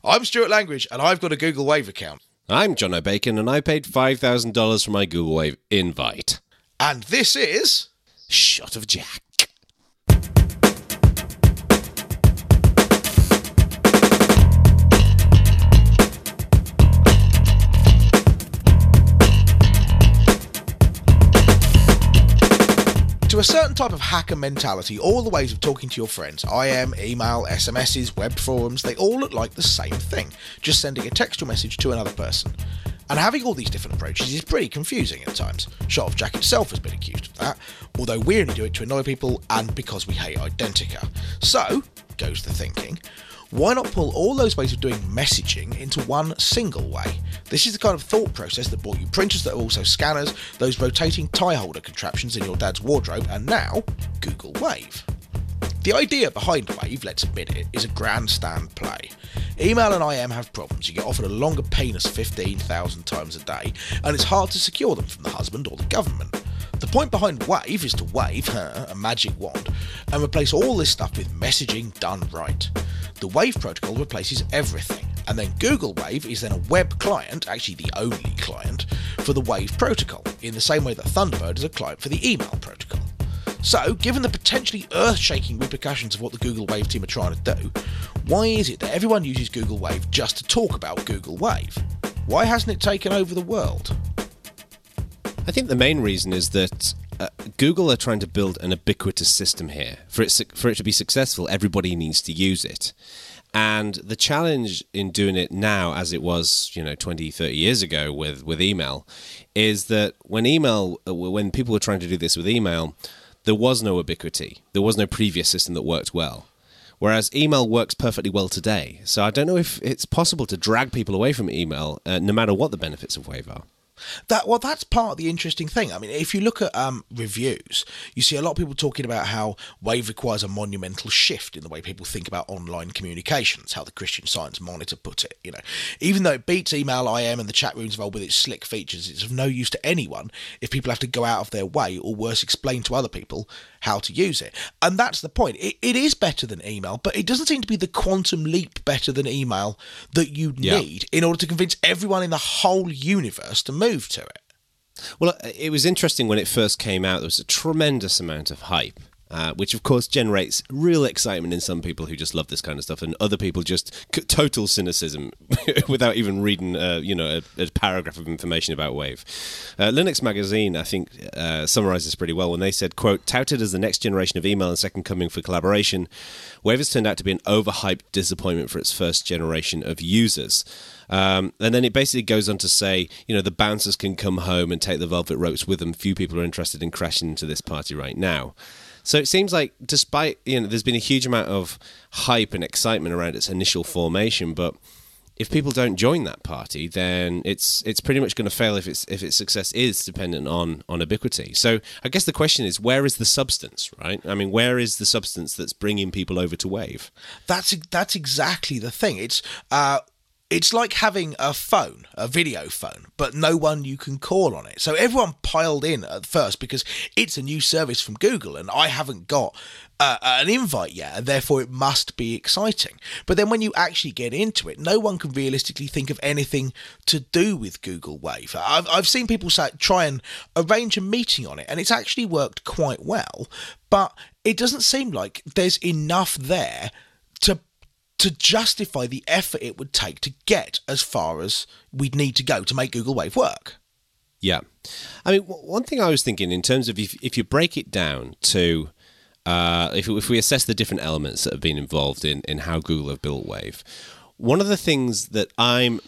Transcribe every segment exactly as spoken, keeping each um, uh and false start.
I'm Stuart Langridge, and I've got a Google Wave account. I'm John O'Bacon, and I paid five thousand dollars for my Google Wave invite. And this is... Shot of Jack. To a certain type of hacker mentality, all the ways of talking to your friends, I M, email, S M Ses, web forums, they all look like the same thing, just sending a textual message to another person. And having all these different approaches is pretty confusing at times. Shot of Jack itself has been accused of that, although we only do it to annoy people and because we hate Identica. So, goes the thinking, why not pull all those ways of doing messaging into one single way? This is the kind of thought process that brought you printers that are also scanners, those rotating tie holder contraptions in your dad's wardrobe, and now, Google Wave. The idea behind Wave, let's admit it, is a grandstand play. Email and I M have problems. You get offered a longer penis fifteen thousand times a day, and it's hard to secure them from the husband or the government. The point behind Wave is to wave her a magic wand and replace all this stuff with messaging done right. The Wave protocol replaces everything, and then Google Wave is then a web client, actually the only client, for the Wave protocol, in the same way that Thunderbird is a client for the email protocol. So, given the potentially earth-shaking repercussions of what the Google Wave team are trying to do, why is it that everyone uses Google Wave just to talk about Google Wave? Why hasn't it taken over the world? I think the main reason is that uh, Google are trying to build an ubiquitous system here. For it, for it to be successful, everybody needs to use it. And the challenge in doing it now, as it was, you know, twenty, thirty years ago with, with email, is that when email, when people were trying to do this with email, there was no ubiquity. There was no previous system that worked well. Whereas email works perfectly well today. So I don't know if it's possible to drag people away from email, uh, no matter what the benefits of Wave are. That well, that's part of the interesting thing. I mean, if you look at um, reviews, you see a lot of people talking about how Wave requires a monumental shift in the way people think about online communications, how the Christian Science Monitor put it. You know, even though it beats email, I M, and the chat rooms involved with its slick features, it's of no use to anyone if people have to go out of their way, or worse, explain to other people how to use it. And that's the point. It, it is better than email, but it doesn't seem to be the quantum leap better than email that you yeah. need in order to convince everyone in the whole universe to move to it. Well, it was interesting when it first came out. There was a tremendous amount of hype, uh, which of course generates real excitement in some people who just love this kind of stuff, and other people just c- total cynicism without even reading, uh, you know, a, a paragraph of information about Wave. Uh, Linux Magazine, I think, uh, summarizes this pretty well when they said, quote, touted as the next generation of email and second coming for collaboration, Wave has turned out to be an overhyped disappointment for its first generation of users. Um, and then it basically goes on to say, you know, the bouncers can come home and take the velvet ropes with them. Few people are interested in crashing into this party right now. So it seems like, despite, you know, there's been a huge amount of hype and excitement around its initial formation, but if people don't join that party, then it's it's pretty much going to fail if its if its success is dependent on on ubiquity. So I guess the question is, where is the substance, right? I mean, where is the substance that's bringing people over to Wave? That's that's exactly the thing. It's uh. It's like having a phone, a video phone, but no one you can call on it. So everyone piled in at first because it's a new service from Google and I haven't got uh, an invite yet, and therefore it must be exciting. But then when you actually get into it, no one can realistically think of anything to do with Google Wave. I've, I've seen people say, try and arrange a meeting on it, and it's actually worked quite well, but it doesn't seem like there's enough there to to justify the effort it would take to get as far as we'd need to go to make Google Wave work. Yeah. I mean, one thing I was thinking in terms of if, if you break it down to, uh, if, if we assess the different elements that have been involved in, in how Google have built Wave, one of the things that I'm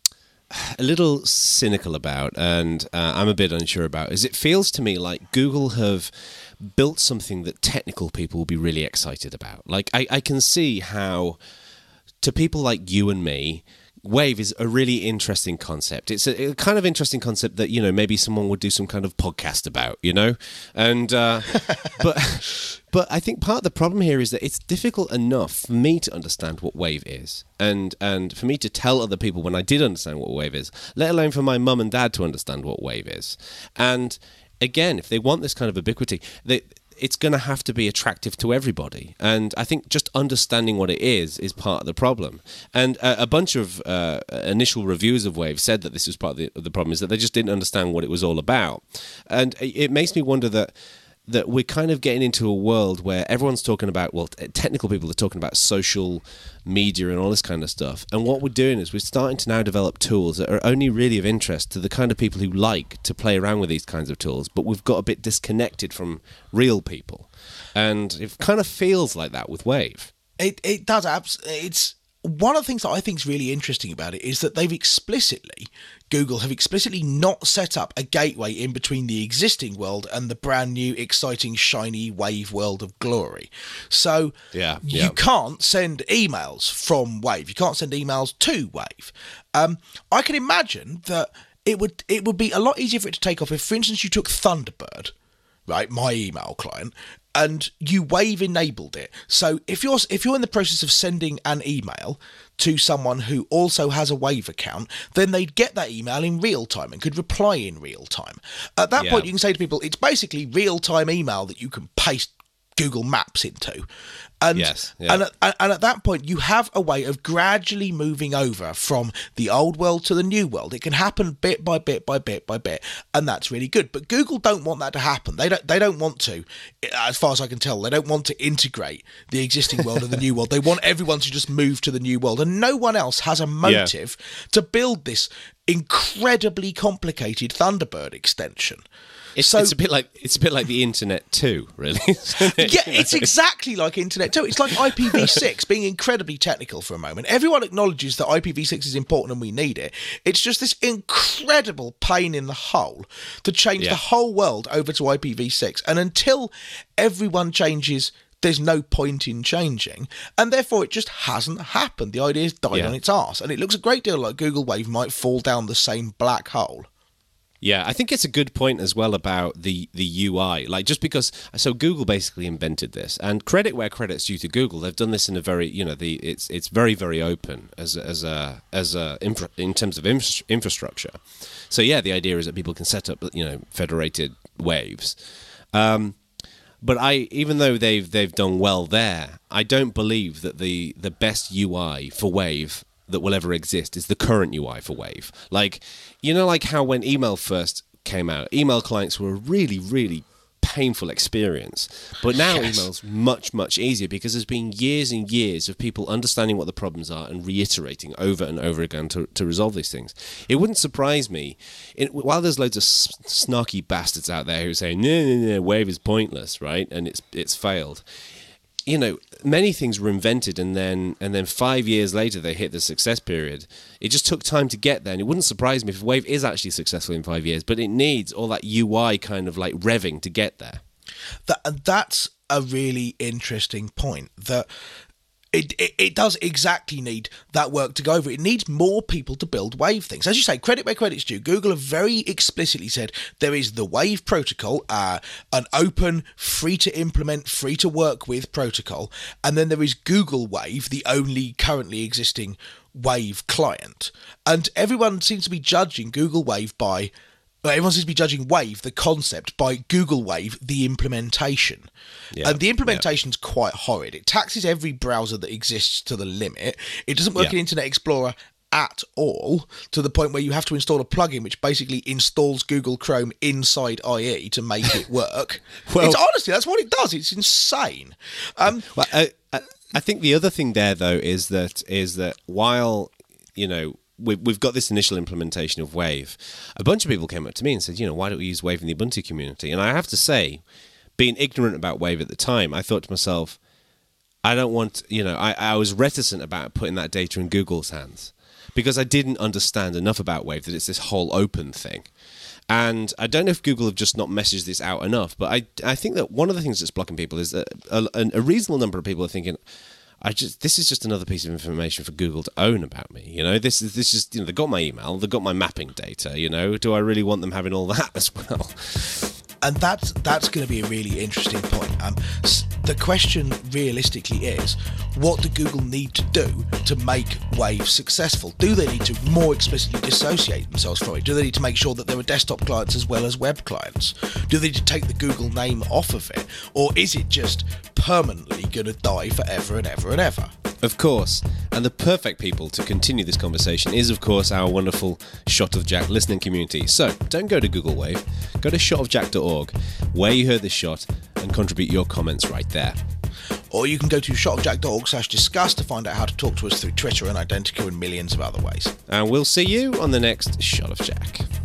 a little cynical about and uh, I'm a bit unsure about is it feels to me like Google have built something that technical people will be really excited about. Like, I, I can see how, to people like you and me, Wave is a really interesting concept. It's a, a kind of interesting concept that, you know, maybe someone would do some kind of podcast about, you know? And, uh, but, but I think part of the problem here is that it's difficult enough for me to understand what Wave is. And, and for me to tell other people when I did understand what Wave is, let alone for my mum and dad to understand what Wave is. And again, if they want this kind of ubiquity, they, it's going to have to be attractive to everybody. And I think just understanding what it is is part of the problem. And a, a bunch of uh, initial reviews of Wave said that this was part of the, of the problem, is that they just didn't understand what it was all about. And it, it makes me wonder that that we're kind of getting into a world where everyone's talking about, well, technical people are talking about social media and all this kind of stuff. And what we're doing is we're starting to now develop tools that are only really of interest to the kind of people who like to play around with these kinds of tools, but we've got a bit disconnected from real people. And it kind of feels like that with Wave. It it does. Abs- it's one of the things that I think is really interesting about it is that they've explicitly, Google have explicitly not set up a gateway in between the existing world and the brand new, exciting, shiny Wave world of glory. So yeah, you yeah. can't send emails from Wave. You can't send emails to Wave. Um, I can imagine that it would it would be a lot easier for it to take off if, for instance, you took Thunderbird, right, my email client, and you Wave enabled it. So if you're if you're in the process of sending an email to someone who also has a Wave account, then they'd get that email in real time and could reply in real time. At that yeah. point, you can say to people, it's basically real time email that you can paste Google Maps into. And, yes, yeah. and, at, and at that point, you have a way of gradually moving over from the old world to the new world. It can happen bit by bit by bit by bit, and that's really good. But Google don't want that to happen. They don't. They don't want to, as far as I can tell, they don't want to integrate the existing world and the new world. They want everyone to just move to the new world, and no one else has a motive yeah. to build this incredibly complicated Thunderbird extension. It's, so, it's a bit like it's a bit like the internet too, really. It? Yeah, it's exactly like internet too. It's like I P v six, being incredibly technical for a moment. Everyone acknowledges that I P v six is important and we need it. It's just this incredible pain in the hole to change yeah. the whole world over to I P v six. And until everyone changes, there's no point in changing, and therefore it just hasn't happened. The idea's died yeah. on its arse, and it looks a great deal like Google Wave might fall down the same black hole. Yeah, I think it's a good point as well about the, the U I. Like, just because, so Google basically invented this, and credit where credit's due to Google. They've done this in a very, you know, the it's it's very very open as a, as a as a infra, in terms of infra, infrastructure. So yeah, the idea is that people can set up, you know, federated waves. Um, but I, even though they've they've done well there, I don't believe that the the best U I for Wave that will ever exist is the current U I for Wave. Like, you know, like how when email first came out, email clients were a really, really painful experience. But now yes. email's much, much easier because there's been years and years of people understanding what the problems are and reiterating over and over again to, to resolve these things. It wouldn't surprise me, it, while there's loads of s- snarky bastards out there who say, no, no, no, Wave is pointless, right? And it's it's failed. You know, many things were invented and then and then five years later they hit the success period. It just took time to get there, and it wouldn't surprise me if Wave is actually successful in five years, but it needs all that U I kind of like revving to get there. That That's a really interesting point, that It, it it does exactly need that work to go over. It needs more people to build Wave things. As you say, credit where credit's due. Google have very explicitly said there is the Wave protocol, uh, an open, free-to-implement, free-to-work with protocol, and then there is Google Wave, the only currently existing Wave client. And everyone seems to be judging Google Wave by... Everyone seems to be judging Wave, the concept, by Google Wave, the implementation. Yeah, and the implementation's yeah. quite horrid. It taxes every browser that exists to the limit. It doesn't work yeah. in Internet Explorer at all, to the point where you have to install a plugin which basically installs Google Chrome inside I E to make it work. well, it's honestly, that's what it does. It's insane. Um, well, I, I think the other thing there, though, is that is that while, you know, we've got this initial implementation of Wave, a bunch of people came up to me and said, you know, why don't we use Wave in the Ubuntu community? And I have to say, being ignorant about Wave at the time, I thought to myself, I don't want, you know, I, I was reticent about putting that data in Google's hands because I didn't understand enough about Wave, that it's this whole open thing. And I don't know if Google have just not messaged this out enough, but I, I think that one of the things that's blocking people is that a, a reasonable number of people are thinking, I just this is just another piece of information for Google to own about me. You know, this is this is you know, they got my email, they got my mapping data. You know, do I really want them having all that as well? And that's that's going to be a really interesting point. Um, the question realistically is, what do Google need to do to make Wave successful? Do they need to more explicitly dissociate themselves from it? Do they need to make sure that there are desktop clients as well as web clients? Do they need to take the Google name off of it? Or is it just permanently going to die forever and ever and ever? Of course. And the perfect people to continue this conversation is, of course, our wonderful Shot of Jack listening community. So don't go to Google Wave, go to shot of jack dot org, where you heard this shot, and contribute your comments right there. Or you can go to shot of jack dot org slash discuss to find out how to talk to us through Twitter and Identica and millions of other ways. And we'll see you on the next Shot of Jack.